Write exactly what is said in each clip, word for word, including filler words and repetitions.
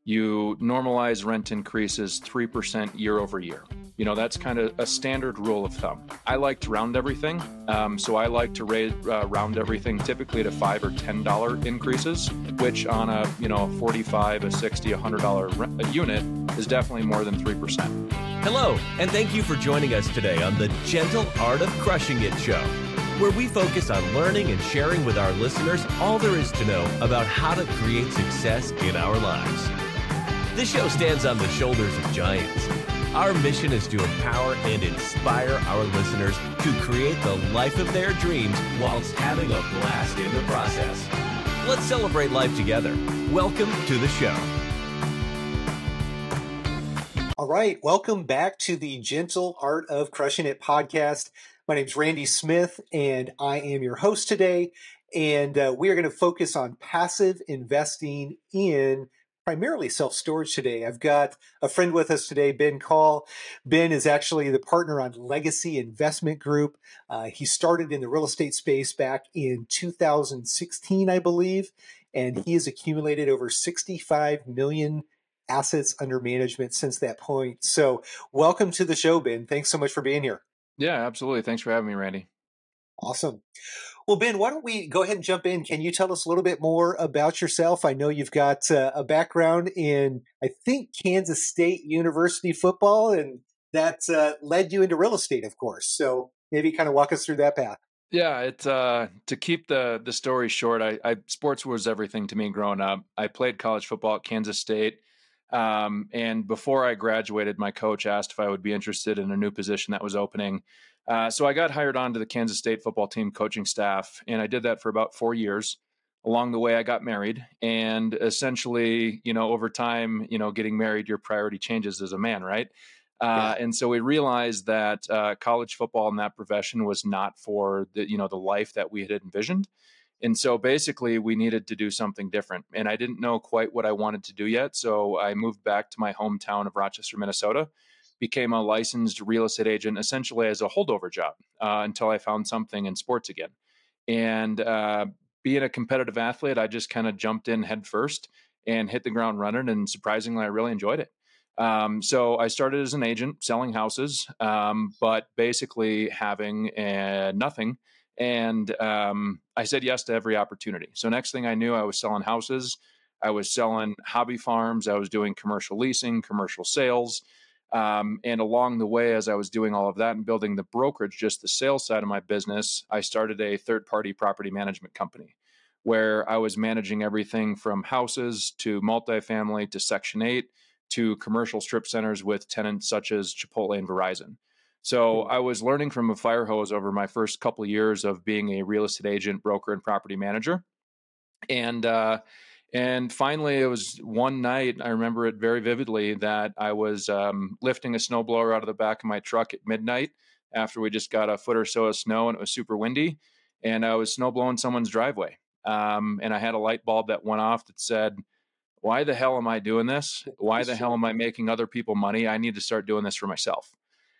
you normalize rent increases three percent year over year. You know, that's kind of a standard rule of thumb. I like to round everything. Um, so I like to raise, uh, round everything typically to five or ten dollar increases, which on a, you know, forty-five, a sixty, a hundred dollar rent, a unit is definitely more than three percent. Hello, and thank you for joining us today on the Gentle Art of Crushing It show, where we focus on learning and sharing with our listeners all there is to know about how to create success in our lives. This show stands on the shoulders of giants. Our mission is to empower and inspire our listeners to create the life of their dreams whilst having a blast in the process. Let's celebrate life together. Welcome to the show. All right, welcome back to the Gentle Art of Crushing It podcast. My name is Randy Smith, and I am your host today. And uh, we are going to focus on passive investing in primarily self-storage today. I've got a friend with us today, Ben Call. Ben is actually the partner on Legacy Investment Group. Uh, he started in the real estate space back in two thousand sixteen, I believe, and he has accumulated over sixty-five million assets under management since that point. So welcome to the show, Ben. Thanks so much for being here. Yeah, absolutely. Thanks for having me, Randy. Awesome. Well, Ben, why don't we go ahead and jump in? Can you tell us a little bit more about yourself? I know you've got uh, a background in, I think, Kansas State University football, and that uh, led you into real estate, of course. So maybe kind of walk us through that path. Yeah, it uh, to keep the the story short, I, I sports was everything to me growing up. I played college football at Kansas State. Um, and before I graduated, my coach asked if I would be interested in a new position that was opening. Uh, so I got hired onto the Kansas State football team coaching staff, and I did that for about four years. Along the way, I got married, and essentially, you know, over time, you know, getting married, your priority changes as a man, right? Uh, yeah. And so we realized that uh, college football in that profession was not for the, you know, the life that we had envisioned. And so basically we needed to do something different. And I didn't know quite what I wanted to do yet. So I moved back to my hometown of Rochester, Minnesota, became a licensed real estate agent, essentially as a holdover job uh, until I found something in sports again. And uh, being a competitive athlete, I just kind of jumped in head first and hit the ground running. And surprisingly, I really enjoyed it. Um, so I started as an agent selling houses, um, but basically having uh, nothing. And um, I said yes to every opportunity. So next thing I knew, I was selling houses. I was selling hobby farms. I was doing commercial leasing, commercial sales. Um, and along the way, as I was doing all of that and building the brokerage, just the sales side of my business, I started a third-party property management company where I was managing everything from houses to multifamily to Section eight to commercial strip centers with tenants such as Chipotle and Verizon. So I was learning from a fire hose over my first couple of years of being a real estate agent, broker, and property manager. And uh, and finally, it was one night, I remember it very vividly, that I was um, lifting a snowblower out of the back of my truck at midnight after we just got a foot or so of snow and it was super windy. And I was snowblowing someone's driveway. Um, and I had a light bulb that went off that said, why the hell am I doing this? Why the hell am I making other people money? I need to start doing this for myself.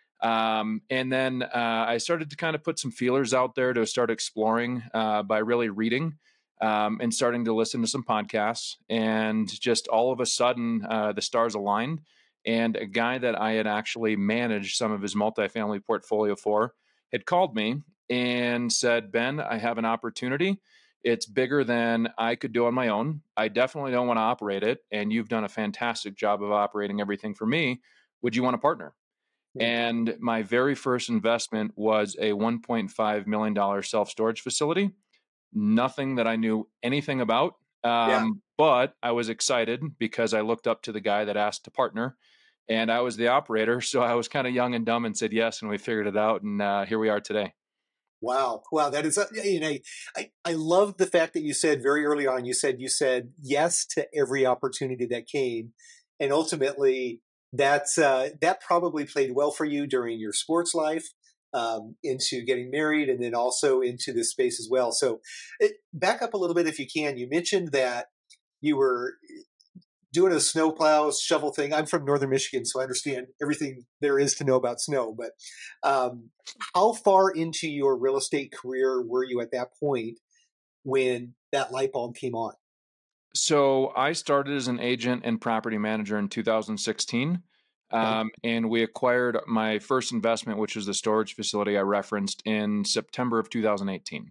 Um, and then uh, I started to kind of put some feelers out there to start exploring uh, by really reading um, and starting to listen to some podcasts. And just all of a sudden, uh, the stars aligned. And a guy that I had actually managed some of his multifamily portfolio for had called me and said, Ben, I have an opportunity. It's bigger than I could do on my own. I definitely don't want to operate it. And you've done a fantastic job of operating everything for me. Would you want to partner? And my very first investment was a one point five million dollars self-storage facility. Nothing that I knew anything about. Um, yeah. But I was excited because I looked up to the guy that asked to partner. And I was the operator. So I was kind of young and dumb and said yes. And we figured it out. And uh, here we are today. Wow. Wow. That is, you know, I, I love the fact that you said very early on, you said, you said yes to every opportunity that came. And ultimately, That's uh, that probably played well for you during your sports life, um, into getting married, and then also into this space as well. So, it, back up a little bit if you can. You mentioned that you were doing a snowplow shovel thing. I'm from Northern Michigan, so I understand everything there is to know about snow. But um, how far into your real estate career were you at that point when that light bulb came on? So I started as an agent and property manager in two thousand sixteen. Okay. Um, and we acquired my first investment, which was the storage facility I referenced, in September of two thousand eighteen.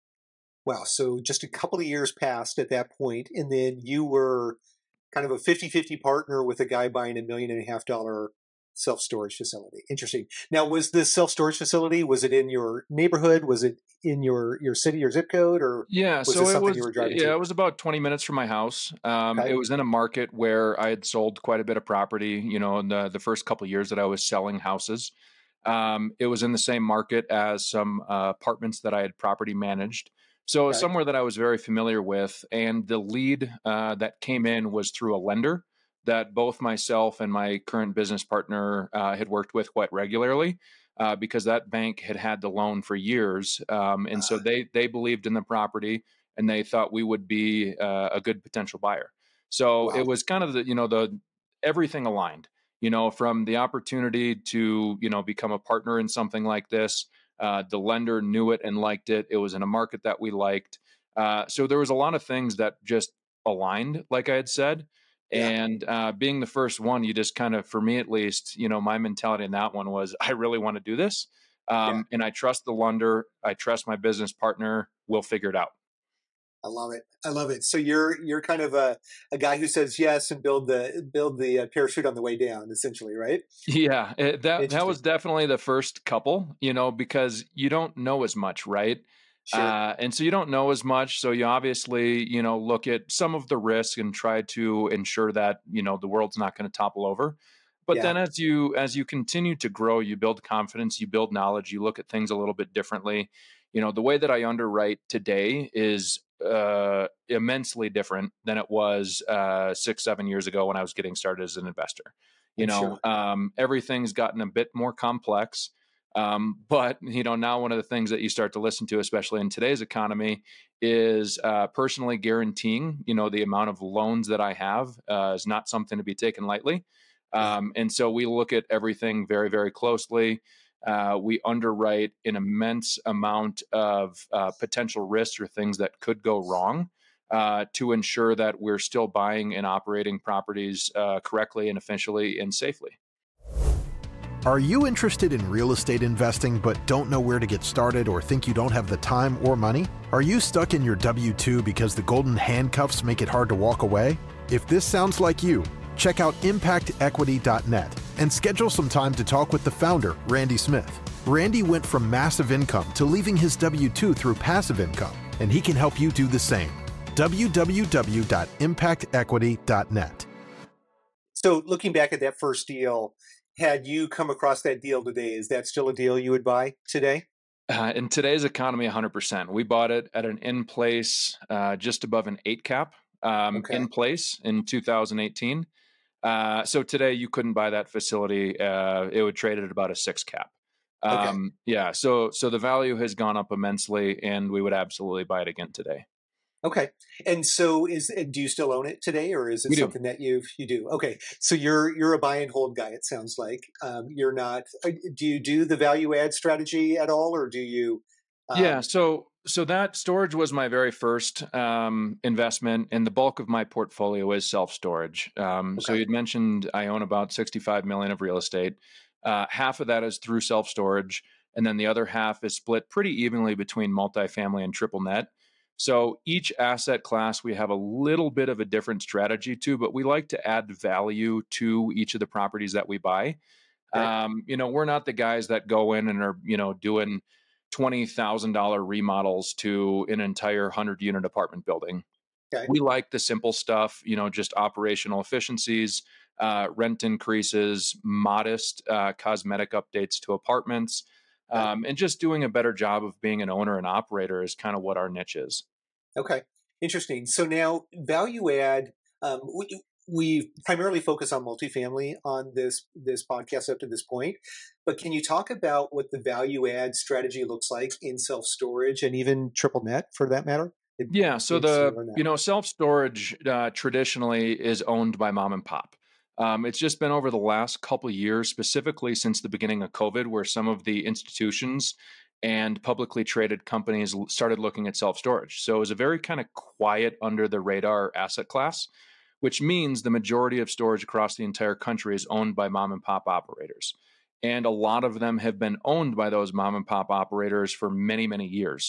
Wow. So just a couple of years passed at that point, and then you were kind of a fifty-fifty partner with a guy buying a million and a half dollar self-storage facility. Interesting. Now, was this self-storage facility, was it in your neighborhood? Was it in your, your city or zip code, or Yeah, was so this it something you was were driving yeah, to? it was about twenty minutes from my house. Um, it Okay. was in a market where I had sold quite a bit of property, you know, in the the first couple of years that I was selling houses. Um, it was in the same market as some uh, apartments that I had property managed. So it was Okay. somewhere that I was very familiar with. And the lead uh, that came in was through a lender that both myself and my current business partner uh, had worked with quite regularly. Uh, because that bank had had the loan for years, um, and so Uh, they they believed in the property, and they thought we would be uh, a good potential buyer. So it wow. was kind of the you know the everything aligned, you know, from the opportunity to, you know, become a partner in something like this. Uh, the lender knew it and liked it. It was in a market that we liked. Uh, so there was a lot of things that just aligned, like I had said. Yeah. And uh, being the first one, you just kind of, for me at least, you know, my mentality in that one was, I really want to do this. Yeah. Um, and I trust the lender. I trust my business partner. We'll figure it out. I love it. I love it. So you're you're kind of a, a guy who says yes and build the build the uh, parachute on the way down, essentially, right? Yeah, it, that that Interesting. was definitely the first couple, you know, because you don't know as much, right? Sure. Uh, and so you don't know as much, so you obviously, you know, look at some of the risk and try to ensure that, you know, the world's not going to topple over. But Yeah. then as you as you continue to grow, you build confidence, you build knowledge, you look at things a little bit differently. You know, the way that I underwrite today is uh, immensely different than it was uh, six, seven years ago when I was getting started as an investor. You I'm know, sure. um, everything's gotten a bit more complex. Um, but you know, now one of the things that you start to listen to, especially in today's economy, is uh, personally guaranteeing. You know, the amount of loans that I have uh, is not something to be taken lightly. Yeah. Um, and so we look at everything very, very closely. Uh, we underwrite an immense amount of uh, potential risks or things that could go wrong uh, to ensure that we're still buying and operating properties uh, correctly and efficiently and safely. Are you interested in real estate investing but don't know where to get started or think you don't have the time or money? Are you stuck in your W two because the golden handcuffs make it hard to walk away? If this sounds like you, check out impact equity dot net and schedule some time to talk with the founder, Randy Smith. Randy went from massive income to leaving his W two through passive income, and he can help you do the same. w w w dot impact equity dot net. So looking back at that first deal, had you come across that deal today, is that still a deal you would buy today? Uh, in today's economy, one hundred percent. We bought it at an in place, uh, just above an eight cap, um, Okay. in place in two thousand eighteen. Uh, so today you couldn't buy that facility. Uh, it would trade at about a six cap. Okay. Um, yeah. So, so the value has gone up immensely, and we would absolutely buy it again today. Okay. And so is do you still own it today, or is it We do. something that you've you do? Okay. So you're you're a buy and hold guy, it sounds like. Um, you're not uh, do you do the value add strategy at all, or do you Yeah. um, So, so that storage was my very first um, investment, and the bulk of my portfolio is self storage. Um, so okay. you'd mentioned I own about sixty-five million of real estate. Uh, half of that is through self storage, and then the other half is split pretty evenly between multifamily and triple net. So each asset class we have a little bit of a different strategy to, but we like to add value to each of the properties that we buy. Okay. Um, you know, we're not the guys that go in and are, you know, doing twenty thousand dollars remodels to an entire one hundred unit apartment building. Okay. We like the simple stuff, you know, just operational efficiencies, uh, rent increases, modest uh, cosmetic updates to apartments, Okay. um, and just doing a better job of being an owner and operator is kind of what our niche is. Okay. Interesting. So now value add, um, we, we primarily focus on multifamily on this this podcast up to this point, but can you talk about what the value add strategy looks like in self storage and even triple net for that matter? It'd Yeah. be So interesting the, to learn that. you know, self storage uh, traditionally is owned by mom and pop. Um, it's just been over the last couple of years, specifically since the beginning of COVID, where some of the institutions and publicly traded companies started looking at self-storage. So it was a very kind of quiet, under the radar asset class, which means the majority of storage across the entire country is owned by mom and pop operators. And a lot of them have been owned by those mom and pop operators for many, many years.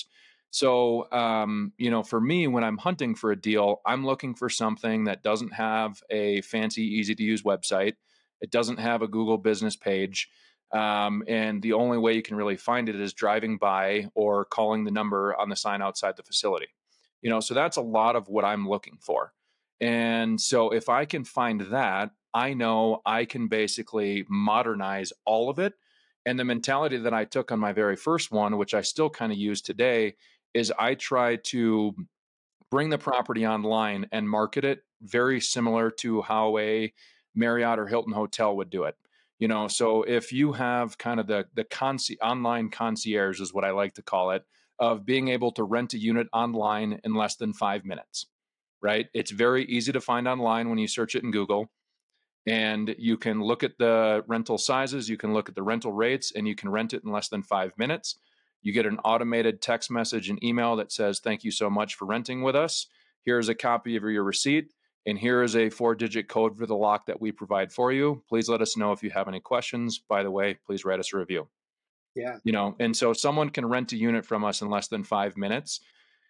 So, um, you know, for me, when I'm hunting for a deal, I'm looking for something that doesn't have a fancy, easy to use website. It doesn't have a Google business page. Um, and the only way you can really find it is driving by or calling the number on the sign outside the facility. You know, so that's a lot of what I'm looking for. And so if I can find that, I know I can basically modernize all of it. And the mentality that I took on my very first one, which I still kind of use today, is I try to bring the property online and market it very similar to how a Marriott or Hilton hotel would do it. You know, so if you have kind of the the conci- online concierge is what I like to call it, of being able to rent a unit online in less than five minutes, right? It's very easy to find online when you search it in Google. And you can look at the rental sizes, you can look at the rental rates, and you can rent it in less than five minutes. You get an automated text message and email that says, thank you so much for renting with us. Here's a copy of your receipt, and here is a four-digit code for the lock that we provide for you. Please let us know if you have any questions. By the way, please write us a review. Yeah. You know, and so someone can rent a unit from us in less than five minutes.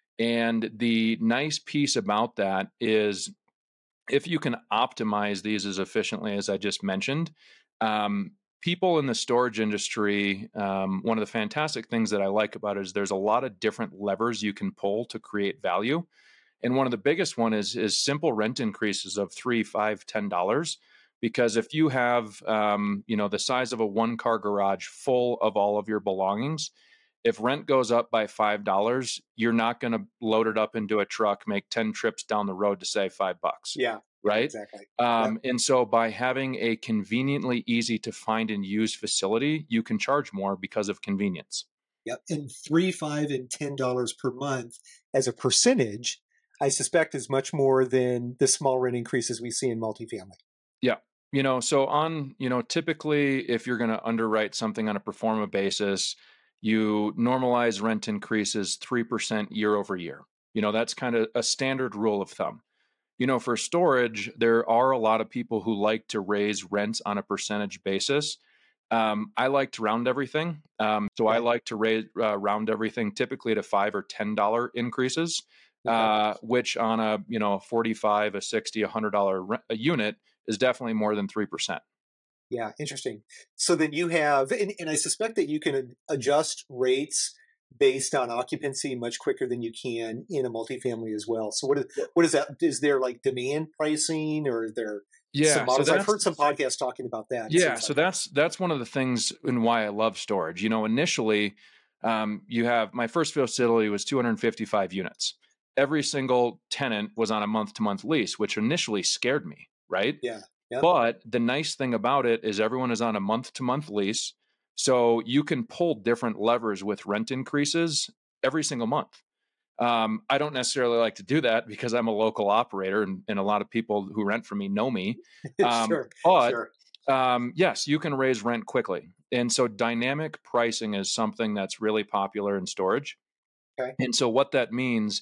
And the nice piece about that is, if you can optimize these as efficiently as I just mentioned, um, people in the storage industry, um, one of the fantastic things that I like about it is there's a lot of different levers you can pull to create value. And one of the biggest one is, is simple rent increases of three, five, ten dollars. Because if you have, um, you know, the size of a one car garage full of all of your belongings, if rent goes up by five dollars, you're not going to load it up into a truck, make ten trips down the road to save five bucks. Yeah. Right. Exactly. Um, Yep. And so by having a conveniently easy to find and use facility, you can charge more because of convenience. Yep. And three, five, and ten dollars per month as a percentage, I suspect, is much more than the small rent increases we see in multifamily. Yeah. You know, so on, you know, typically if you're going to underwrite something on a pro forma basis, you normalize rent increases three percent year over year. You know, that's kind of a standard rule of thumb. You know, for storage, there are a lot of people who like to raise rents on a percentage basis. Um, I like to round everything. Um, so I Okay. like to raise, uh, round everything typically to five or ten dollar increases, Okay. uh, which on a, you know, forty-five, a sixty, a hundred dollar rent, a unit is definitely more than three percent. Yeah, interesting. So then you have, and, and I suspect that you can adjust rates based on occupancy much quicker than you can in a multifamily as well. So what is what is that? Is there like demand pricing, or is there some Yeah. So models? I've heard that's, some podcasts talking about that. It yeah. seems So like. that's, that's one of the things and why I love storage. You know, initially, um, you have, my first facility was two hundred fifty-five units. Every single tenant was on a month to month lease, which initially scared me. Right. Yeah. Yeah. But the nice thing about it is everyone is on a month to month lease. So you can pull different levers with rent increases every single month. Um, I don't necessarily like to do that because I'm a local operator, and, and a lot of people who rent from me know me. Um, Sure. but Sure. um, yes, you can raise rent quickly. And so dynamic pricing is something that's really popular in storage. Okay. And so what that means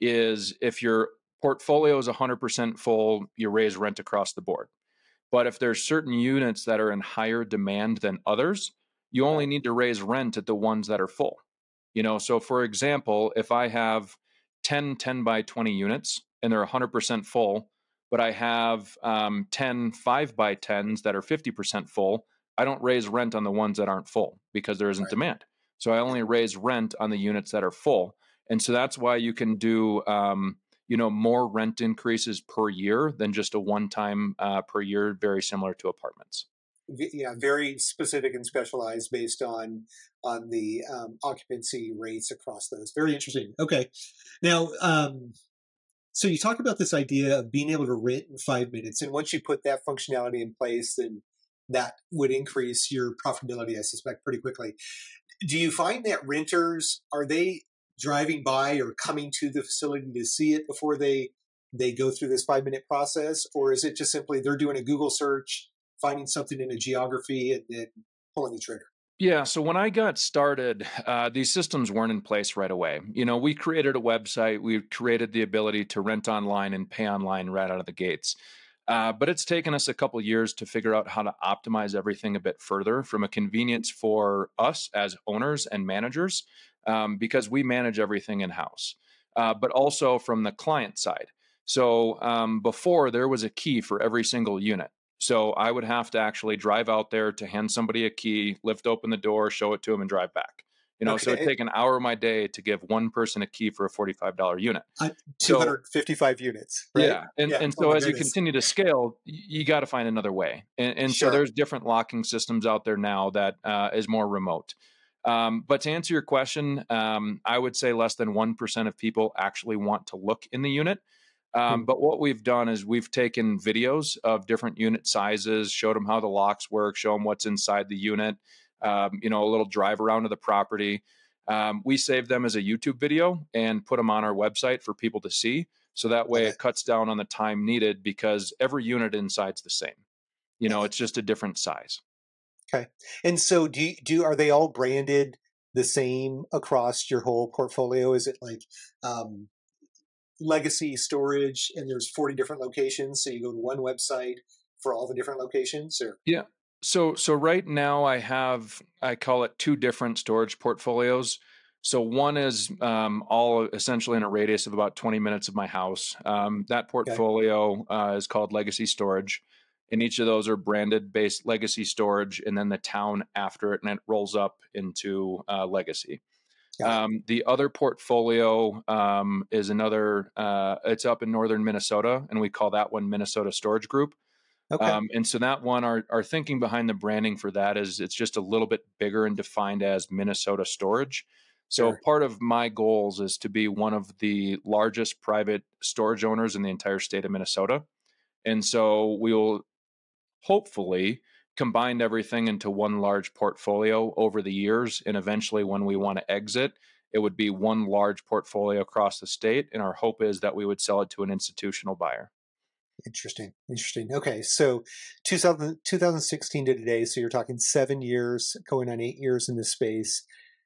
is if your portfolio is one hundred percent full, you raise rent across the board. But if there's certain units that are in higher demand than others, you only Right. need to raise rent at the ones that are full. You know, so for example, if I have ten ten by twenty units and they're one hundred percent full, but I have um, ten five by tens that are fifty percent full, I don't raise rent on the ones that aren't full because there isn't Right. demand. So I only raise rent on the units that are full. And so that's why you can do, um, you know, more rent increases per year than just a one time uh, per year, very similar to apartments. V- Yeah, very specific and specialized based on on the um, occupancy rates across those. Very interesting. Okay, now, um, so you talk about this idea of being able to rent in five minutes, and once you put that functionality in place, then that would increase your profitability, I suspect, pretty quickly. Do you find that renters, are they driving by or coming to the facility to see it before they they go through this five minute process, or is it just simply they're doing a Google search, finding something in a geography, and then pulling the trigger? Yeah. So when I got started, uh, these systems weren't in place right away. You know, we created a website, we created the ability to rent online and pay online right out of the gates. Uh, but it's taken us a couple years to figure out how to optimize everything a bit further from a convenience for us as owners and managers, um, because we manage everything in house, uh, but also from the client side. So um, before there was a key for every single unit. So I would have to actually drive out there to hand somebody a key, lift open the door, show it to them, and drive back. You know, so it'd Okay. take an hour of my day to give one person a key for a forty-five dollars unit. Uh, So two hundred fifty-five units, right? yeah, and Yeah. and Oh so my as you goodness. continue to scale, y- you got to find another way. And, and so Sure. there's different locking systems out there now that uh, is more remote. Um, but to answer your question, um, I would say less than one percent of people actually want to look in the unit. Um, Hmm. but what we've done is we've taken videos of different unit sizes, showed them how the locks work, show them what's inside the unit, um, you know, a little drive around of the property. Um, we save them as a YouTube video and put them on our website for people to see. So that Love way it. it cuts down on the time needed because every unit inside's the same. You know, Love it. it's just a different size. Okay. And so do you, do are they all branded the same across your whole portfolio? Is it like um, legacy storage and there's forty different locations, so you go to one website for all the different locations, or Yeah. So so right now I have, I call it two different storage portfolios. So one is um, all essentially in a radius of about twenty minutes of my house. Um, that okay, portfolio uh, is called Legacy Storage, and each of those are branded based Legacy Storage, and then the town after it, and it rolls up into uh, Legacy. got it. Um, the other portfolio um, is another. Uh, it's up in northern Minnesota, and we call that one Minnesota Storage Group. Okay, Um, and so that one, our, our thinking behind the branding for that is it's just a little bit bigger and defined as Minnesota Storage. So sure. part of my goals is to be one of the largest private storage owners in the entire state of Minnesota. And so we will hopefully combine everything into one large portfolio over the years. And eventually, when we want to exit, it would be one large portfolio across the state. And our hope is that we would sell it to an institutional buyer. Interesting. Interesting. Okay, so two thousand, two thousand sixteen to today, so you're talking seven years, going on eight years in this space,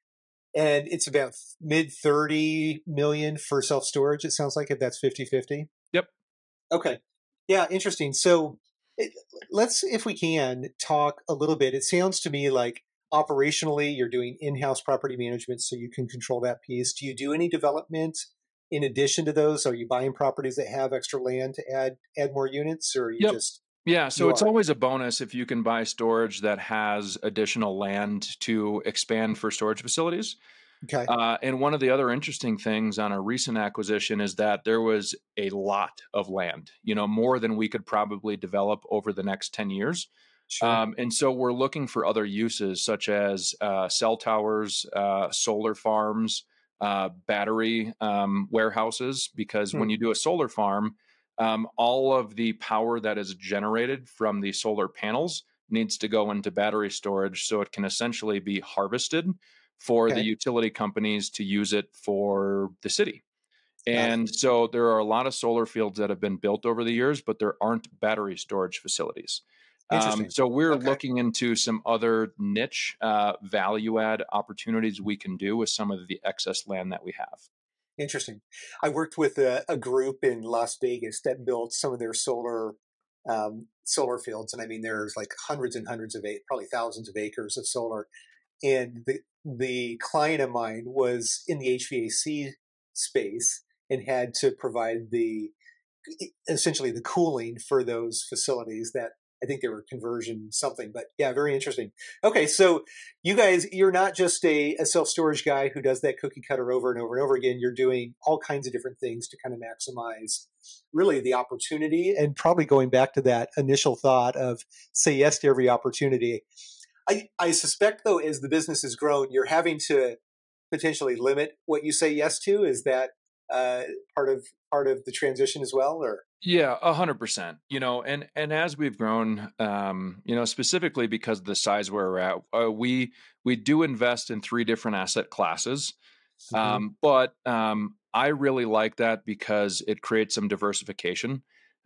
and it's about mid thirty million for self storage. It sounds like if that's fifty fifty. Yep. Okay. Yeah, interesting. So it, let's, if we can, talk a little bit. It sounds to me like operationally you're doing in-house property management so you can control that piece. Do you do any development in addition to those? Are you buying properties that have extra land to add add more units, or are you Yep. just Yeah, so you it's are? always a bonus if you can buy storage that has additional land to expand for storage facilities. Okay. Uh, and one of the other interesting things on a recent acquisition is that there was a lot of land, you know, more than we could probably develop over the next ten years. Sure. Um, and so we're looking for other uses such as uh, cell towers, uh, solar farms, uh, battery um, warehouses, because Hmm. when you do a solar farm, um, all of the power that is generated from the solar panels needs to go into battery storage so it can essentially be harvested for the Okay. utility companies to use it for the city. Got it. And so there are a lot of solar fields that have been built over the years, but there aren't battery storage facilities. Um, Interesting. so we're Okay. looking into some other niche uh, value add opportunities we can do with some of the excess land that we have. Interesting. I worked with a, a group in Las Vegas that built some of their solar um, solar fields, and I mean, there's like hundreds and hundreds of acres, probably thousands of acres of solar. And the the client of mine was in the H V A C space and had to provide the essentially the cooling for those facilities that I think they were conversion something, but yeah, very interesting. Okay, so you guys, you're not just a, a self-storage guy who does that cookie cutter over and over and over again. You're doing all kinds of different things to kind of maximize really the opportunity, and probably going back to that initial thought of say yes to every opportunity. I, I suspect though, as the business has grown, you're having to potentially limit what you say yes to. Is that uh, part of part of the transition as well, or? Yeah, a hundred percent. You know, and and as we've grown, um, you know, specifically because of the size where we're at, uh, we we do invest in three different asset classes. Mhm. Um, but um, I really like that because it creates some diversification.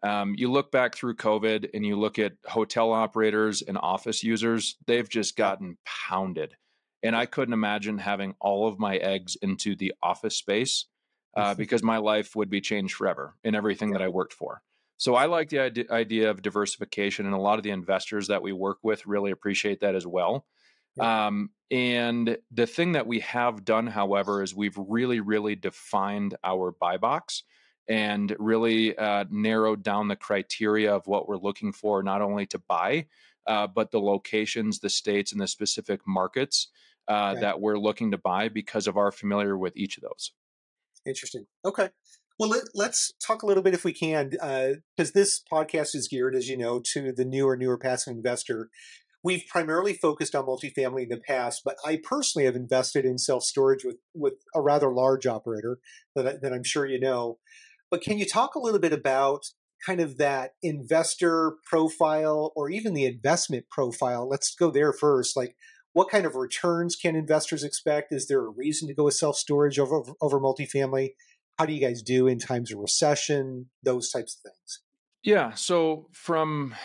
Um, you look back through COVID and you look at hotel operators and office users, they've just Yeah. gotten pounded. And I couldn't imagine having all of my eggs into the office space uh, because my life would be changed forever in everything Yeah. that I worked for. So I like the ide- idea of diversification, and a lot of the investors that we work with really appreciate that as well. Yeah. Um, and the thing that we have done, however, is we've really, really defined our buy box and really uh, narrowed down the criteria of what we're looking for, not only to buy, uh, but the locations, the states, and the specific markets uh, Okay. that we're looking to buy because of our familiar with each of those. Interesting. Okay. Well, let, let's talk a little bit, if we can, because uh, this podcast is geared, as you know, to the newer, newer passive investor. We've primarily focused on multifamily in the past, but I personally have invested in self-storage with, with a rather large operator that, I, that I'm sure you know. But can you talk a little bit about kind of that investor profile or even the investment profile? Let's go there first. Like, what kind of returns can investors expect? Is there a reason to go with self-storage over, over, over multifamily? How do you guys do in times of recession? Those types of things. Yeah. So from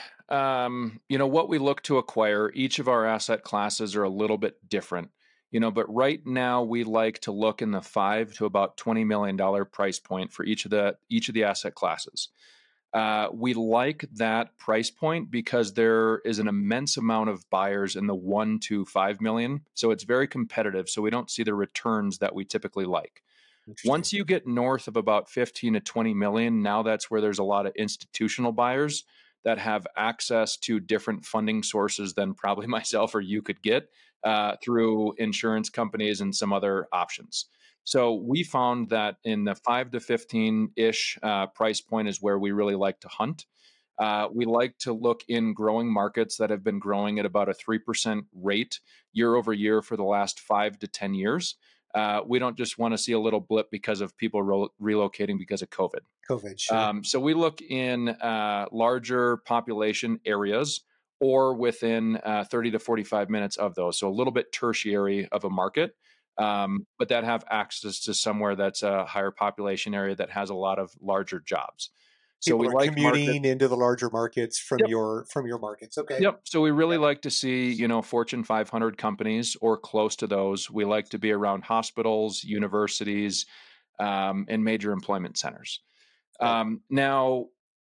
um, you know what we look to acquire, each of our asset classes are a little bit different. You know, but right now we like to look in the five to about twenty million dollar price point for each of the each of the asset classes. Uh, we like that price point because there is an immense amount of buyers in the one to five million. So it's very competitive. So we don't see the returns that we typically like. Interesting. Once you get north of about fifteen to twenty million, now that's where there's a lot of institutional buyers that have access to different funding sources than probably myself or you could get uh, through insurance companies and some other options. So we found that in the five to fifteen ish uh, price point is where we really like to hunt. Uh, we like to look in growing markets that have been growing at about a three percent rate year over year for the last five to ten years. Uh, we don't just want to see a little blip because of people ro- relocating because of COVID. COVID, sure. Um, so we look in uh, larger population areas or within uh, thirty to forty-five minutes of those. So a little bit tertiary of a market, um, but that have access to somewhere that's a higher population area that has a lot of larger jobs. So People we are like markets. commuting into the larger markets from Yep. your from your markets. Okay. Yep. So we really Yep. like to see, you know, Fortune five hundred companies or close to those. We like to be around hospitals, universities, um, and major employment centers. Okay. Um, now,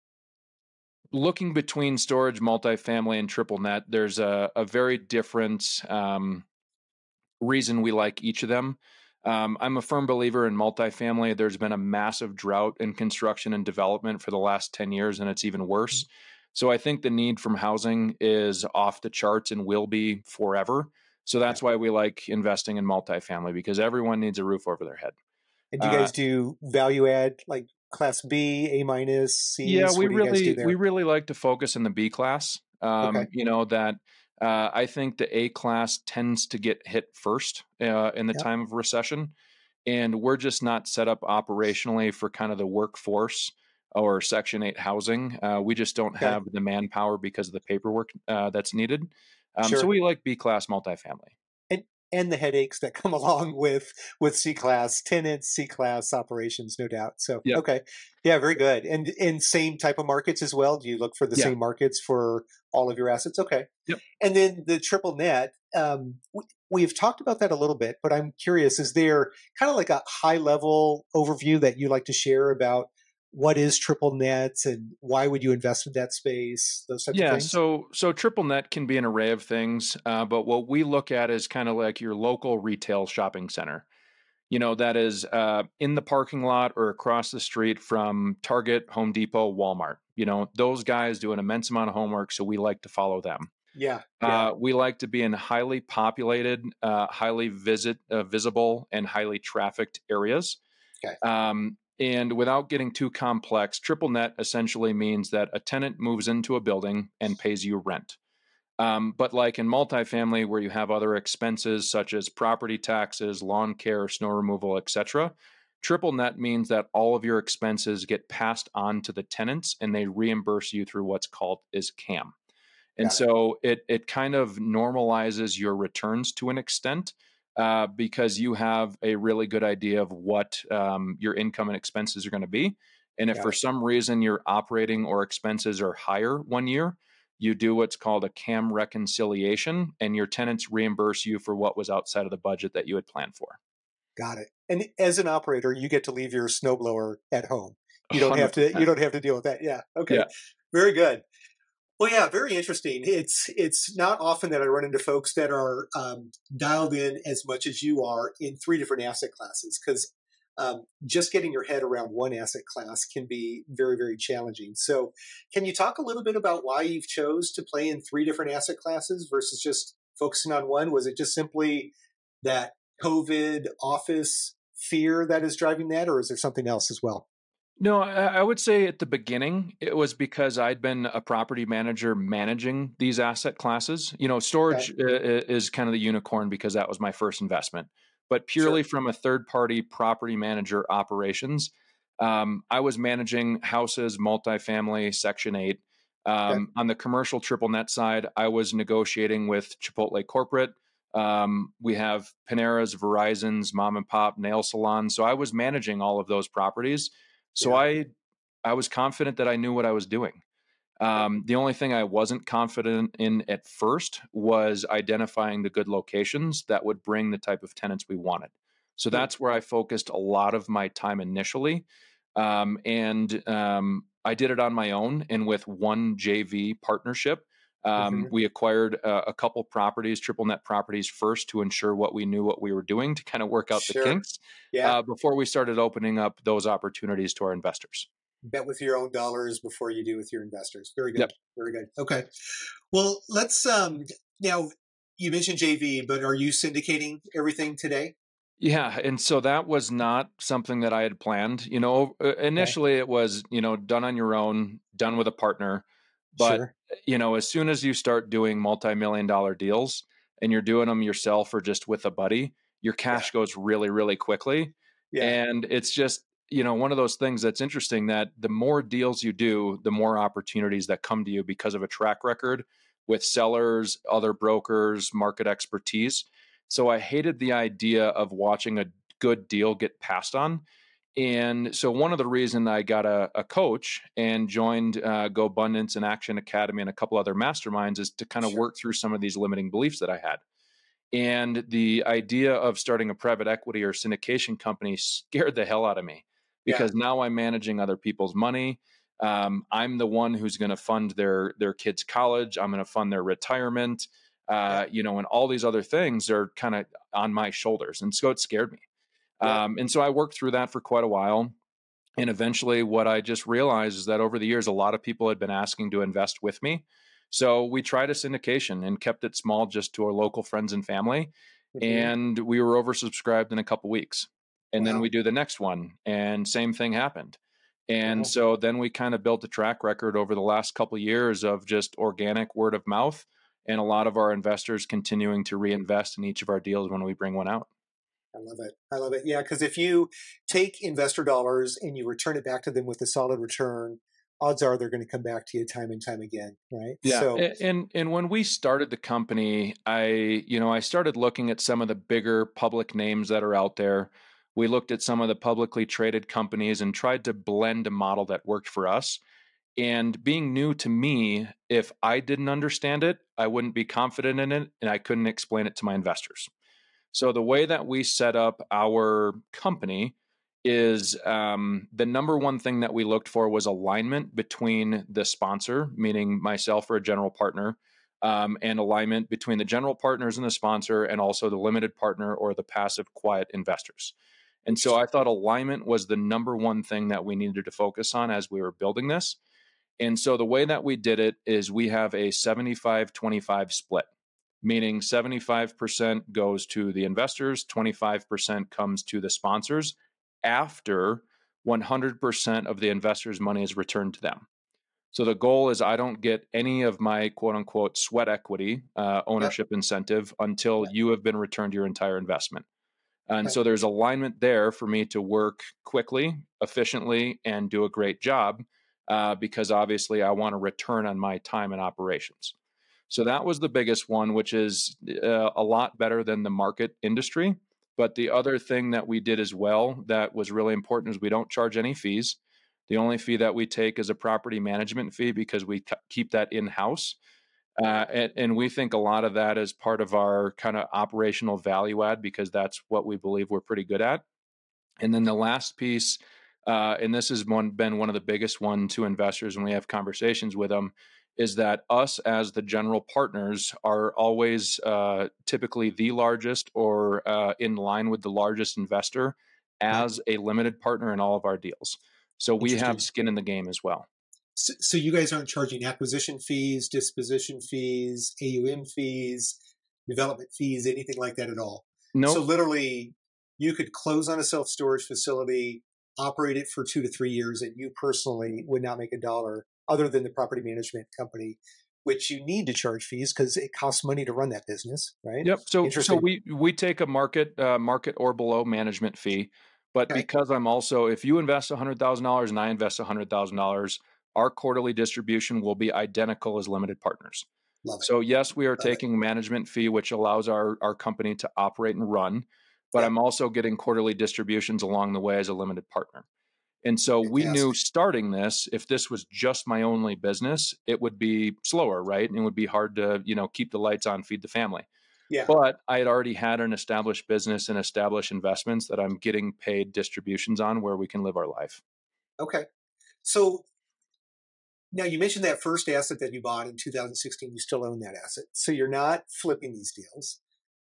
looking between storage, multifamily, and triple net, there's a, a very different um, reason we like each of them. Um, I'm a firm believer in multifamily. There's been a massive drought in construction and development for the last ten years, and it's even worse. So I think the need from housing is off the charts and will be forever. So that's Yeah. why we like investing in multifamily, because everyone needs a roof over their head. And do you Uh, guys do value add like class B, A minus, Yeah, C's? we What do you guys do really we there? really like to focus in the B class. Okay. Um, you know that uh, I think the A class tends to get hit first uh, in the Yep. time of recession, and we're just not set up operationally for kind of the workforce or Section eight housing. Uh, we just don't Okay. have the manpower because of the paperwork uh, that's needed. Um, so Sure. we like B class multifamily. And and the headaches that come along with with C class tenants, C class operations, no doubt. So Yep. okay. Yeah, very good. And in same type of markets as well. Do you look for the Yeah. same markets for all of your assets? Okay. Yep. And then the triple net, um, we, we've talked about that a little bit, but I'm curious, is there kind of like a high level overview that you like to share about what is triple net and why would you invest in that space, those types of Yeah, things? so so triple net can be an array of things, uh, but what we look at is kind of like your local retail shopping center. You know, that is uh, in the parking lot or across the street from Target, Home Depot, Walmart. You know, those guys do an immense amount of homework, so we like to follow them. Yeah. Yeah. Uh, we like to be in highly populated, uh, highly visit uh, visible, and highly trafficked areas. Okay. Um, and without getting too complex, triple net essentially means that a tenant moves into a building and pays you rent. Um, but like in multifamily, where you have other expenses such as property taxes, lawn care, snow removal, et cetera, triple net means that all of your expenses get passed on to the tenants and they reimburse you through what's called is C A M. And Got it. so it it kind of normalizes your returns to an extent uh, because you have a really good idea of what um, your income and expenses are going to be. And if Yeah. for some reason your operating or expenses are higher one year, you do what's called a C A M reconciliation, and your tenants reimburse you for what was outside of the budget that you had planned for. Got it. And as an operator, you get to leave your snowblower at home. You don't have to. You one hundred percent. don't have to deal with that. Yeah. Okay. Yeah. Very good. Well, yeah, very interesting. It's it's not often that I run into folks that are um, dialed in as much as you are in three different asset classes, because um, just getting your head around one asset class can be very, very challenging. So, can you talk a little bit about why you've chose to play in three different asset classes versus just focusing on one? Was it just simply that COVID office fear that is driving that, or is there something else as well? No, I I would say at the beginning, it was because I'd been a property manager managing these asset classes. You know, Okay. storage uh, i- is kind of the unicorn because that was my first investment. But purely Sure. from a third party property manager operations, um, I was managing houses, multifamily, Section eight. Okay. Um, on the commercial triple net side, I was negotiating with Chipotle Corporate. Um, we have Panera's, Verizon's, mom and pop, nail salons. So I was managing all of those properties, so Yeah. I I was confident that I knew what I was doing. Yep. Um, the only thing I wasn't confident in at first was identifying the good locations that would bring the type of tenants we wanted. So Hmm. that's where I focused a lot of my time initially. Um, and um, I did it on my own and with one J V partnership. Um, Hmm. we acquired uh, a couple properties, triple net properties first to ensure what we knew what we were doing to kind of work out the Sure. kinks Yeah. uh, before we started opening up those opportunities to our investors. Bet with your own dollars before you do with your investors. Very good. Yep. Very good. Okay. Well, let's um now you mentioned J V, but are you syndicating everything today? Yeah, and so that was not something that I had planned. You know, uh, Okay. initially it was, you know, done on your own, done with a partner. But, Sure. you know, as soon as you start doing multi-million dollar deals and you're doing them yourself or just with a buddy, your Yeah. cash goes really, really quickly. Yeah. And it's just, you know, one of those things that's interesting that the more deals you do, the more opportunities that come to you because of a track record with sellers, other brokers, market expertise. So I hated the idea of watching a good deal get passed on. And so one of the reason I got a, a coach and joined uh, Go Abundance and Action Academy and a couple other masterminds is to kind of Sure. work through some of these limiting beliefs that I had. And the idea of starting a private equity or syndication company scared the hell out of me Yeah. because now I'm managing other people's money. Um, I'm the one who's going to fund their their kids' college. I'm going to fund their retirement. Yeah. Uh, you know, and all these other things are kind of on my shoulders, and so it scared me. Yep. Um, and so I worked through that for quite a while. And eventually, what I just realized is that over the years, a lot of people had been asking to invest with me. So we tried a syndication and kept it small just to our local friends and family. Hmm. And we were oversubscribed in a couple weeks. And then we Wow. do the next one, and same thing happened. And Wow. so then we kind of built a track record over the last couple of years of just organic word of mouth and a lot of our investors continuing to reinvest in each of our deals when we bring one out. I love it. I love it. Yeah, because if you take investor dollars and you return it back to them with a solid return, odds are they're going to come back to you time and time again, right? Yeah, So, a- and and when we started the company, I you know I started looking at some of the bigger public names that are out there. We looked at some of the publicly traded companies and tried to blend a model that worked for us. And being new to me, if I didn't understand it, I wouldn't be confident in it, and I couldn't explain it to my investors. So the way that we set up our company is um, the number one thing that we looked for was alignment between the sponsor, meaning myself or a general partner, um, and alignment between the general partners and the sponsor, and also the limited partner or the passive quiet investors. And so I interesting. thought alignment was the number one thing that we needed to focus on as we were building this. And so the way that we did it is we have a seventy-five twenty-five split, meaning seventy-five percent goes to the investors, twenty-five percent comes to the sponsors after one hundred percent of the investors' money is returned to them. So the goal is I don't get any of my quote unquote sweat equity uh, Yep. ownership incentive until Yep. you have been returned your entire investment. And Okay. so there's alignment there for me to work quickly, efficiently, and do a great job uh, because obviously I want a return on my time and operations. So that was the biggest one, which is uh, a lot better than the market industry. But the other thing that we did as well that was really important is we don't charge any fees. The only fee that we take is a property management fee because we c- keep that in-house. Uh, and, and we think a lot of that is part of our kind of operational value add because that's what we believe we're pretty good at. And then the last piece, uh, and this has one, been one of the biggest one to investors when we have conversations with them, is that us as the general partners are always uh, typically the largest or uh, in line with the largest investor as a limited partner in all of our deals. So we have skin in the game as well. So, so you guys aren't charging acquisition fees, disposition fees, A U M fees, development fees, anything like that at all? No. So Nope. literally, you could close on a self-storage facility, operate it for two to three years, and you personally would not make a dollar other than the property management company, which you need to charge fees because it costs money to run that business, right? Yep. So so we we take a market uh, market or below management fee, but Okay. because I'm also, if you invest one hundred thousand dollars and I invest one hundred thousand dollars, our quarterly distribution will be identical as limited partners. Love it. So yes, we are Love taking it. management fee, which allows our our company to operate and run, but Yep. I'm also getting quarterly distributions along the way as a limited partner. And so we knew Fantastic. starting this, if this was just my only business, it would be slower, right? And it would be hard to, you know, keep the lights on, feed the family. Yeah. But I had already had an established business and established investments that I'm getting paid distributions on where we can live our life. Okay. So now you mentioned that first asset that you bought in two thousand sixteen, you still own that asset. So you're not flipping these deals.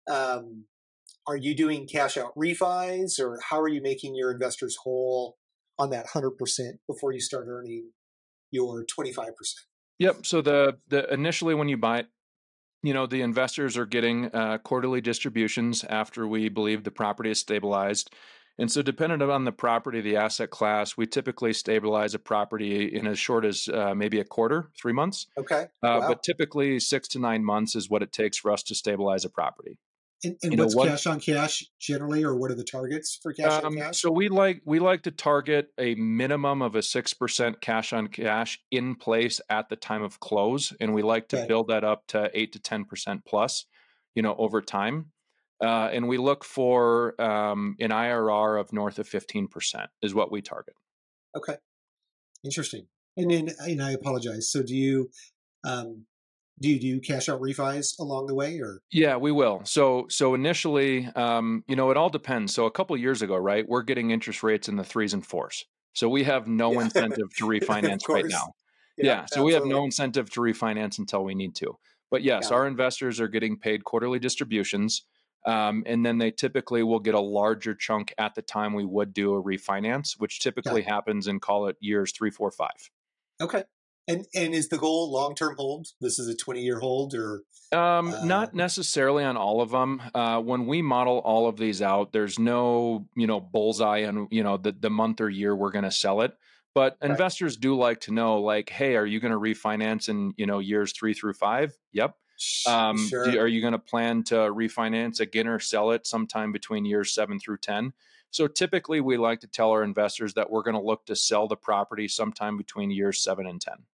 Um, are you doing cash out refis, or how are you making your investors whole on that one hundred percent before you start earning your twenty-five percent? Yep. So the the initially when you buy it, you know, the investors are getting uh, quarterly distributions after we believe the property is stabilized. And so dependent on the property, the asset class, we typically stabilize a property in as short as uh, maybe a quarter, three months. Okay. Uh, Wow. But typically six to nine months is what it takes for us to stabilize a property. And, and You know what's what? cash on cash generally, or what are the targets for cash on Um, cash? so we like we like to target a minimum of a six percent cash on cash in place at the time of close, and we like to Okay. build that up to eight to ten percent plus, you know, over time. Uh, and we look for um, an I R R of north of fifteen percent is what we target. Okay. Interesting. And then, and I apologize. So do you um, do you do cash out refis along the way, or? Yeah, we will. So so initially, um, you know, it all depends. So a couple of years ago, right, we're getting interest rates in the threes and fours. So we have no Yeah. incentive to Of refinance right course. now. Yeah, Yeah, so we have absolutely. no incentive to refinance until we need to. But yes, Got it. our investors are getting paid quarterly distributions, um, and then they typically will get a larger chunk at the time we would do a refinance, which Got typically it. happens in, call it, years three, four, five. Okay. And and is the goal long term hold? This is a twenty year hold, or Um, uh, not necessarily on all of them. Uh, when we model all of these out, there's no, you know, bullseye on, you know, the, the month or year we're going to sell it. But okay. investors do like to know, like, hey, are you going to refinance in, you know, years three through five? Yep. Um, do, Sure. are you going to plan to refinance again or sell it sometime between years seven through ten? So typically we like to tell our investors that we're going to look to sell the property sometime between years seven and ten.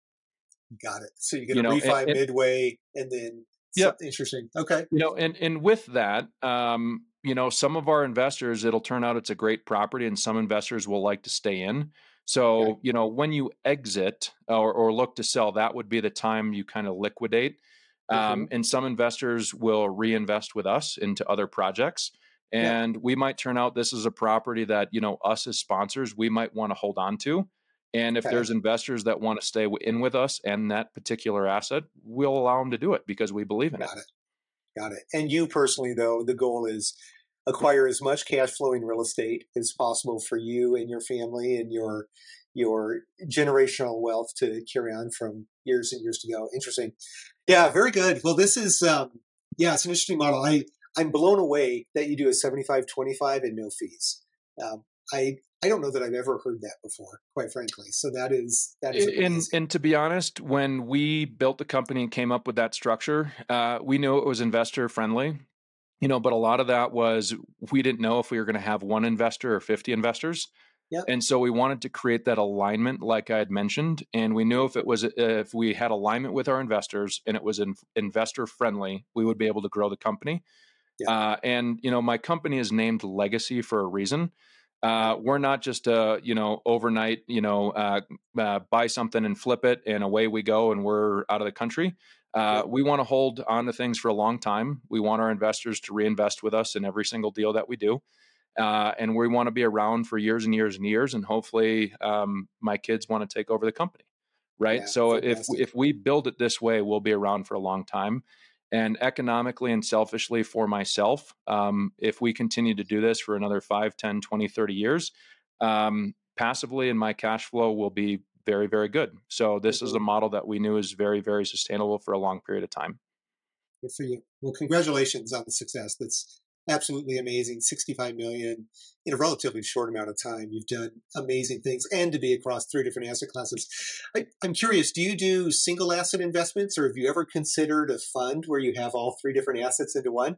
Got it. So you get You a know, and, refi and midway, and then yeah, something interesting. Okay. you know, and and with that, um, you know, some of our investors, it'll turn out it's a great property, and some investors will like to stay in. Okay. So, you know, when you exit or, or look to sell, that would be the time you kind of liquidate. Um, Mm-hmm. and some investors will reinvest with us into other projects. Yeah. And we might turn out this is a property that, you know, us as sponsors, we might want to hold on to. And if Okay. there's investors that want to stay in with us and that particular asset, we'll allow them to do it because we believe in it. Got it. Got it. And you personally, though, the goal is acquire as much cash flowing real estate as possible for you and your family and your your generational wealth to carry on from years and years to go. Interesting. Yeah, very good. Well, this is um, yeah, it's an interesting model. I I'm blown away that you do a seventy-five twenty-five and no fees. Um, I I don't know that I've ever heard that before, quite frankly. So that is that is amazing. And and to be honest, when we built the company and came up with that structure, uh, we knew it was investor friendly. You know, but a lot of that was we didn't know if we were going to have one investor or fifty investors. Yep. And so we wanted to create that alignment, like I had mentioned. And we knew if it was, if we had alignment with our investors and it was in, investor friendly, we would be able to grow the company. Yeah. Uh, and, you know, my company is named Legacy for a reason. Uh, we're not just a, you know, overnight, you know, uh, uh, buy something and flip it and away we go and we're out of the country. Uh, Yep. we want to hold on to things for a long time. We want our investors to reinvest with us in every single deal that we do. Uh, and we want to be around for years and years and years. And hopefully um, my kids want to take over the company. Right. Yeah, So if, fantastic. if we build it this way, we'll be around for a long time. And economically and selfishly for myself, um, if we continue to do this for another five, ten, twenty, thirty years, um, passively and my cash flow will be very, very good. So this is a Mhm. model that we knew is very, very sustainable for a long period of time. Good for you. Well, congratulations on the success. That's absolutely amazing. sixty-five million in a relatively short amount of time. You've done amazing things, and to be across three different asset classes. I, I'm curious, do you do single asset investments, or have you ever considered a fund where you have all three different assets into one?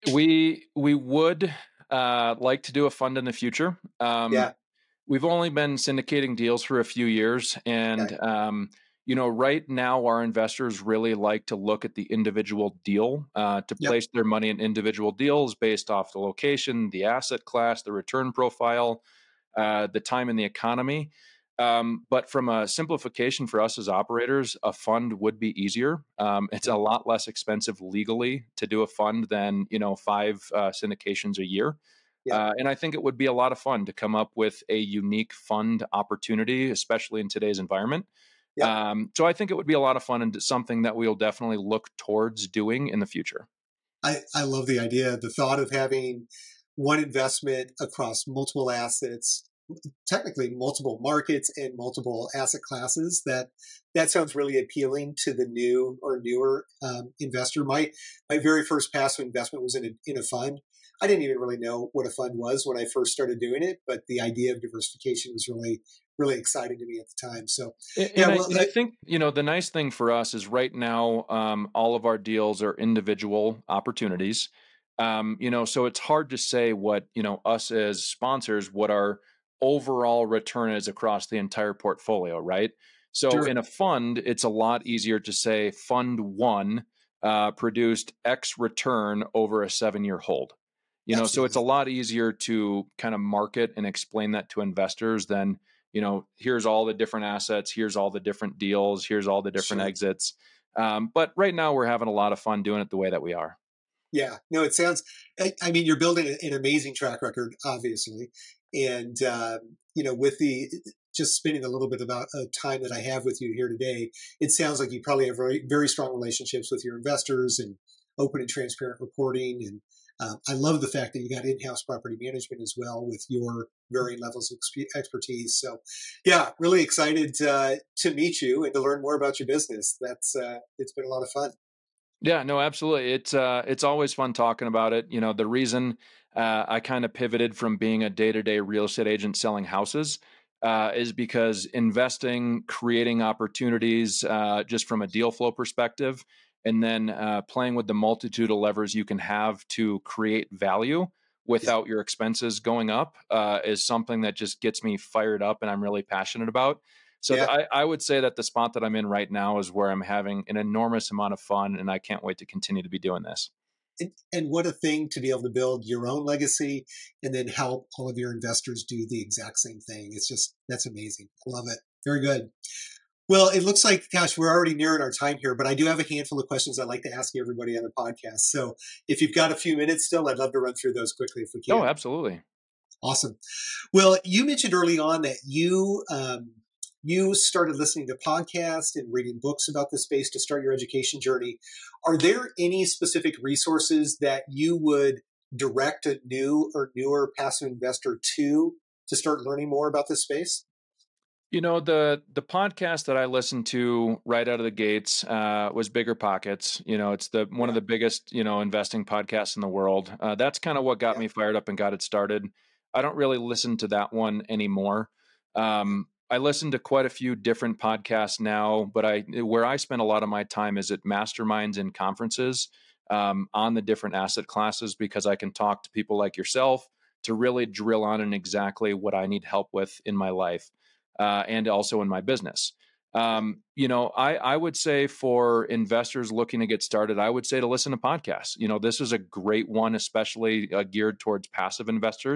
We we would uh, like to do a fund in the future. Um, Yeah. we've only been syndicating deals for a few years, and Okay. um, you know, right now our investors really like to look at the individual deal uh, to Yep. place their money in individual deals based off the location, the asset class, the return profile, uh, the time in the economy. Um, but from a simplification for us as operators, a fund would be easier. Um, it's a Mhm. lot less expensive legally to do a fund than you know five uh, syndications a year. Yep. Uh, and I think it would be a lot of fun to come up with a unique fund opportunity, especially in today's environment. Yep. Um, so I think it would be a lot of fun and something that we'll definitely look towards doing in the future. I, I love the idea, the thought of having one investment across multiple assets, technically multiple markets and multiple asset classes. That that sounds really appealing to the new or newer um, investor. My my very first passive investment was in a, in a fund. I didn't even really know what a fund was when I first started doing it, but the idea of diversification was really really exciting to me at the time. So, yeah, And I well, and I I, think you know the nice thing for us is right now um, all of our deals are individual opportunities. Um, you know, so it's hard to say what you know us as sponsors what our overall return is across the entire portfolio, right? So sure, in a fund, it's a lot easier to say fund one uh, produced X return over a seven year hold. You know, so it's a absolutely, lot easier to kind of market and explain that to investors than you know, here's all the different assets, here's all the different deals, here's all the different sure. exits. Um, but right now, we're having a lot of fun doing it the way that we are. Yeah, no, it sounds. I, I mean, you're building an amazing track record, obviously, and um, you know, with the just spending a little bit about uh, time that I have with you here today, it sounds like you probably have very very strong relationships with your investors and open and transparent reporting. And um, I love the fact that you got in-house property management as well with your varying levels of expe- expertise. So, yeah, really excited uh, to meet you and to learn more about your business. That's uh, it's been a lot of fun. Yeah, no, absolutely. It's uh, it's always fun talking about it. You know, the reason uh, I kind of pivoted from being a day to day real estate agent selling houses uh, is because investing, creating opportunities, uh, just from a deal flow perspective, and then uh, playing with the multitude of levers you can have to create value Yeah, without your expenses going up uh, is something that just gets me fired up, and I'm really passionate about. So th- yeah. I, I would say that the spot that I'm in right now is where I'm having an enormous amount of fun, and I can't wait to continue to be doing this. And, and what a thing to be able to build your own legacy and then help all of your investors do the exact same thing. It's just, that's amazing. I love it. Very good. Well, it looks like, gosh, we're already nearing our time here, but I do have a handful of questions I'd like to ask everybody on the podcast. So if you've got a few minutes still, I'd love to run through those quickly if we Oh, can. absolutely. Awesome. Well, you mentioned early on that you um, you started listening to podcasts and reading books about the space to start your education journey. Are there any specific resources that you would direct a new or newer passive investor to to start learning more about this space? You know, the the podcast that I listened to right out of the gates uh, was Bigger Pockets. You know, it's the one of Yeah, the biggest, you know, investing podcasts in the world. Uh, that's kind of what got yeah, me fired up and got it started. I don't really listen to that one anymore. Um, I listen to quite a few different podcasts now, but I where I spend a lot of my time is at masterminds and conferences um, on the different asset classes because I can talk to people like yourself to really drill on in exactly what I need help with in my life uh, and also in my business. yeah, Um, you know, I, I would say for investors looking to get started, I would say to listen to podcasts. You know, this is a great one, especially uh, geared towards passive investors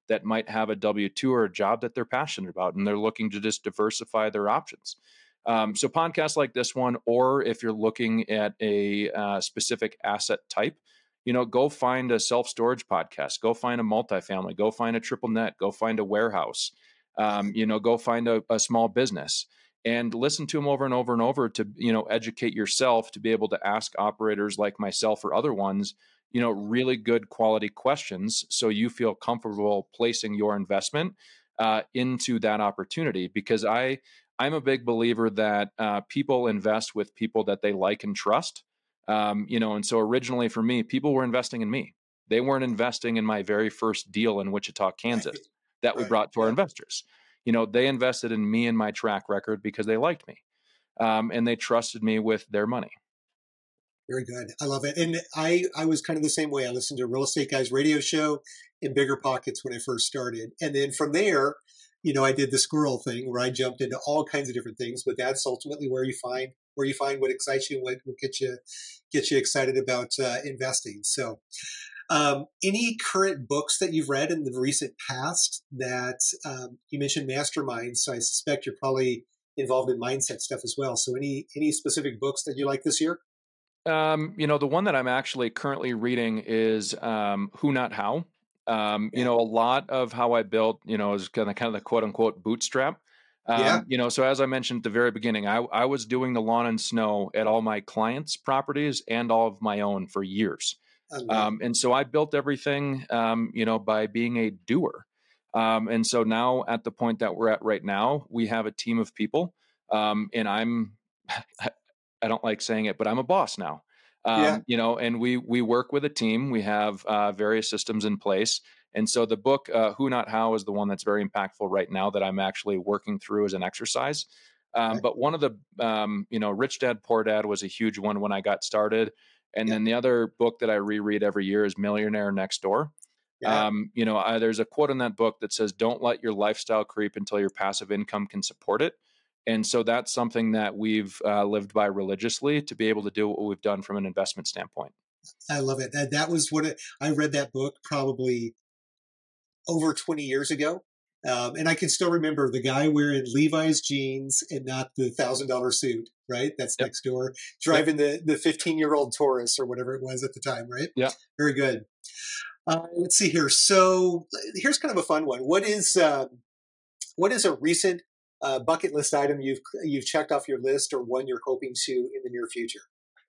that might have a W two or a job that they're passionate about, and they're looking to just diversify their options. Um, so podcasts like this one, or if you're looking at a uh, specific asset type, you know, go find a self-storage podcast, go find a multifamily, go find a triple net, go find a warehouse, um, you know, go find a, a small business and listen to them over and over and over to, you know, educate yourself to be able to ask operators like myself or other ones, you know, really good quality questions so you feel comfortable placing your investment uh, into that opportunity. Because I, I'm a big believer that uh, people invest with people that they like and trust. Um, you know, and so originally for me, people were investing in me. They weren't investing in my very first deal in Wichita, Kansas, Right. that we Right. brought to our Yeah. investors. You know, they invested in me and my track record because they liked me, um, and they trusted me with their money. Very good. I love it. And I, I was kind of the same way. I listened to a Real Estate Guys radio show and Bigger Pockets when I first started. And then from there, you know, I did the squirrel thing where I jumped into all kinds of different things, but that's ultimately where you find where you find what excites you and what will get you get you excited about uh, investing. So um, any current books that you've read in the recent past that um, you mentioned masterminds, so I suspect you're probably involved in mindset stuff as well. So any any specific books that you like this year? Um, you know, the one that I'm actually currently reading is um, Who Not How. Um, you Yeah. know, a lot of how I built, you know, is kind of kind of the quote unquote bootstrap. Yeah. Um, you know, so as I mentioned at the very beginning, I, I was doing the lawn and snow at all my clients' properties and all of my own for years. I love it. Um, and so I built everything, um, you know, by being a doer. Um, and so now at the point that we're at right now, we have a team of people, um, and I'm, I don't like saying it, but I'm a boss now. Yeah. Um, you know, and we we work with a team. We have uh, various systems in place, and so the book uh, "Who Not How" is the one that's very impactful right now that I'm actually working through as an exercise. Um, Okay. but one of the, um, you know, Rich Dad Poor Dad was a huge one when I got started, and Yeah. then the other book that I reread every year is Millionaire Next Door. Yeah. Um, you know, I, there's a quote in that book that says, "Don't let your lifestyle creep until your passive income can support it." And so that's something that we've uh, lived by religiously to be able to do what we've done from an investment standpoint. I love it. That, that was what it, I read that book probably over twenty years ago. Um, and I can still remember the guy wearing Levi's jeans and not the thousand dollar suit, right? That's Yep. next door, Yep. driving the, the fifteen year old Taurus or whatever it was at the time, right? Yeah. Very good. Uh, let's see here. So here's kind of a fun one. What is, um, what is a recent uh, bucket list item you've, you've checked off your list or one you're hoping to in the near future?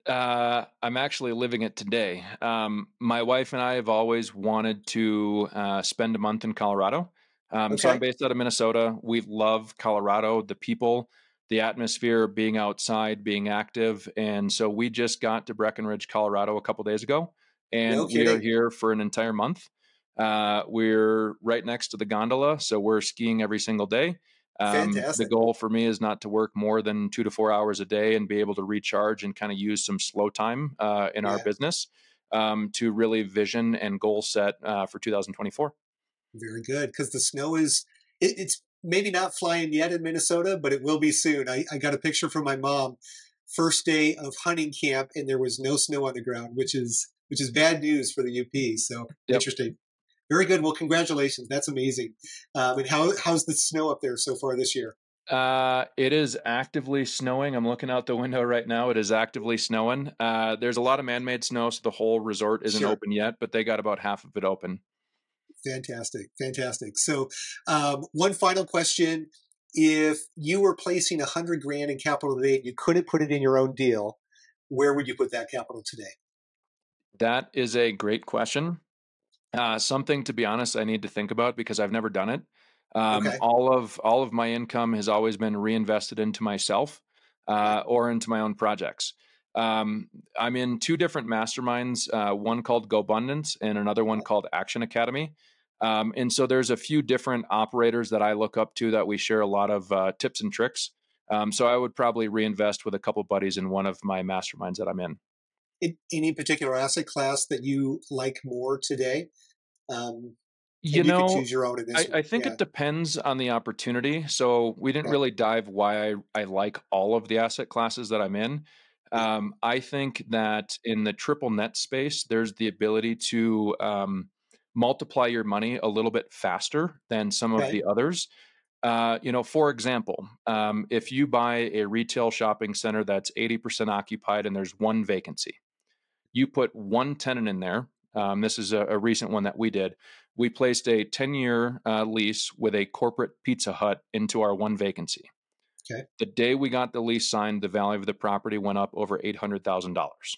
Uh, I'm actually living it today. Um, my wife and I have always wanted to uh, spend a month in Colorado. Um, so I'm Okay. based out of Minnesota. We love Colorado, the people, the atmosphere, being outside, being active. And so we just got to Breckenridge, Colorado a couple days ago, and No we are kidding. here for an entire month. Uh, we're right next to the gondola, so we're skiing every single day. Um, the Fantastic. goal for me is not to work more than two to four hours a day and be able to recharge and kind of use some slow time uh, in our Yeah. business um, to really vision and goal set uh, for two thousand twenty-four. Very good, because the snow is it, it's maybe not flying yet in Minnesota, but it will be soon. I, I got a picture from my mom, first day of hunting camp, and there was no snow on the ground, which is which is bad news for the U P. So Yep. interesting. Very good. Well, congratulations. That's amazing. Um, and how how's the snow up there so far this year? Uh, it is actively snowing. I'm looking out the window right now. It is actively snowing. Uh, there's a lot of man-made snow, so the whole resort isn't Sure. open yet, but they got about half of it open. Fantastic. Fantastic. So um, one final question. If you were placing a hundred grand in capital today and you couldn't put it in your own deal, where would you put that capital today? That is a great question. Uh, something, to be honest, I need to think about because I've never done it. Um, Okay. all of all of my income has always been reinvested into myself uh, or into my own projects. Um, I'm in two different masterminds, uh, one called GoBundance and another one called Action Academy. Um, and so there's a few different operators that I look up to that we share a lot of uh, tips and tricks. Um, so I would probably reinvest with a couple buddies in one of my masterminds that I'm in. In, any particular asset class that you like more today? Um, You and you can know, choose your own in this I, one. I think Yeah. it depends on the opportunity. So we didn't Okay. really dive why I, I like all of the asset classes that I'm in. Yeah. Um, I think that in the triple net space, there's the ability to um, multiply your money a little bit faster than some Okay. of the others. Uh, you know, for example, um, if you buy a retail shopping center that's eighty percent occupied and there's one vacancy, you put one tenant in there. Um, this is a, a recent one that we did. We placed a ten-year uh, lease with a corporate Pizza Hut into our one vacancy. Okay. The day we got the lease signed, the value of the property went up over eight hundred thousand dollars.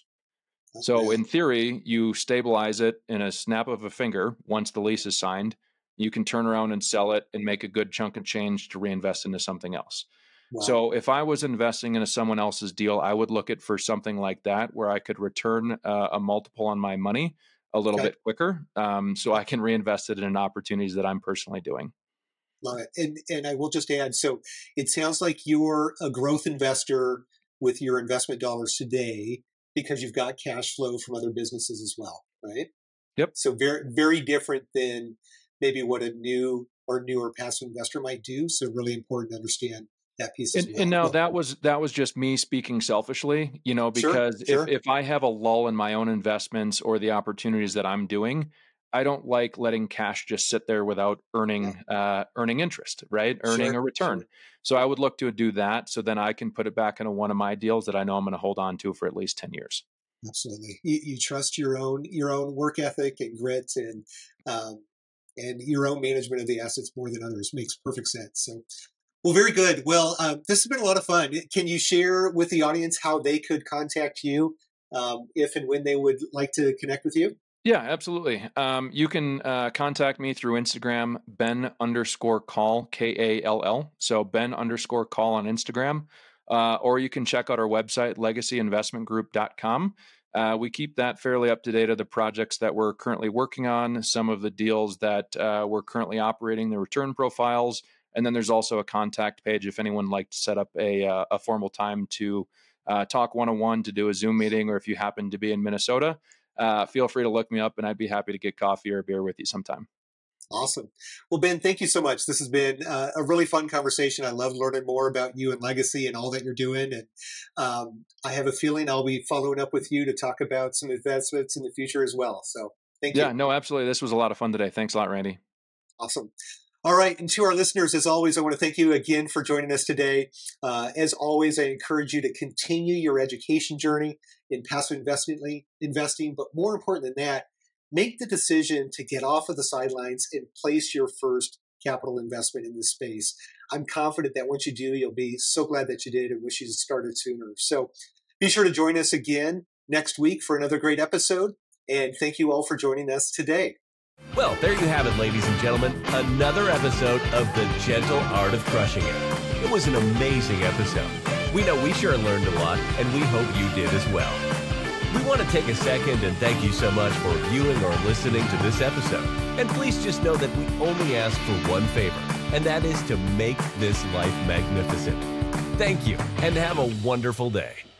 So in theory, you stabilize it in a snap of a finger. Once the lease is signed, you can turn around and sell it and make a good chunk of change to reinvest into something else. Wow. So if I was investing into someone else's deal, I would look at for something like that where I could return uh, a multiple on my money a little Okay. bit quicker, um, so I can reinvest it in opportunities that I'm personally doing. Love it. And, and I will just add, so it sounds like you're a growth investor with your investment dollars today because you've got cash flow from other businesses as well, right? Yep. So very, very different than maybe what a new or newer passive investor might do. So really important to understand that piece as And, well. and now Well, that was that was just me speaking selfishly, you know, Sure, because sure. if if I have a lull in my own investments or the opportunities that I'm doing, I don't like letting cash just sit there without earning uh, earning interest, right? Earning Sure, a return. sure. So I would look to do that, so then I can put it back into one of my deals that I know I'm going to hold on to for at least ten years. Absolutely. You, you trust your own your own work ethic and grit and um, and your own management of the assets more than others. Makes perfect sense. So, well, very good. Well, uh, this has been a lot of fun. Can you share with the audience how they could contact you um, if and when they would like to connect with you? Yeah, absolutely. Um, you can uh, contact me through Instagram, Ben underscore call, K A L L. So Ben underscore call on Instagram. Uh, or you can check out our website, legacy investment group dot com. Uh, we keep that fairly up to date of the projects that we're currently working on, some of the deals that uh, we're currently operating, the return profiles. And then there's also a contact page if anyone would like to set up a, uh, a formal time to uh, talk one-on-one, to do a Zoom meeting, or if you happen to be in Minnesota, uh, feel free to look me up and I'd be happy to get coffee or a beer with you sometime. Awesome. Well, Ben, thank you so much. This has been uh, a really fun conversation. I love learning more about you and Legacy and all that you're doing. And um, I have a feeling I'll be following up with you to talk about some investments in the future as well. So thank Yeah, you. no, absolutely. This was a lot of fun today. Thanks a lot, Randy. Awesome. All right. And to our listeners, as always, I want to thank you again for joining us today. Uh, as always, I encourage you to continue your education journey in passive investing, investing, but more important than that, make the decision to get off of the sidelines and place your first capital investment in this space. I'm confident that once you do, you'll be so glad that you did and wish you had started sooner. So be sure to join us again next week for another great episode. And thank you all for joining us today. Well, there you have it, ladies and gentlemen. Another episode of The Gentle Art of Crushing It. It was an amazing episode. We know we sure learned a lot, and we hope you did as well. We want to take a second and thank you so much for viewing or listening to this episode. And please just know that we only ask for one favor, and that is to make this life magnificent. Thank you, and have a wonderful day.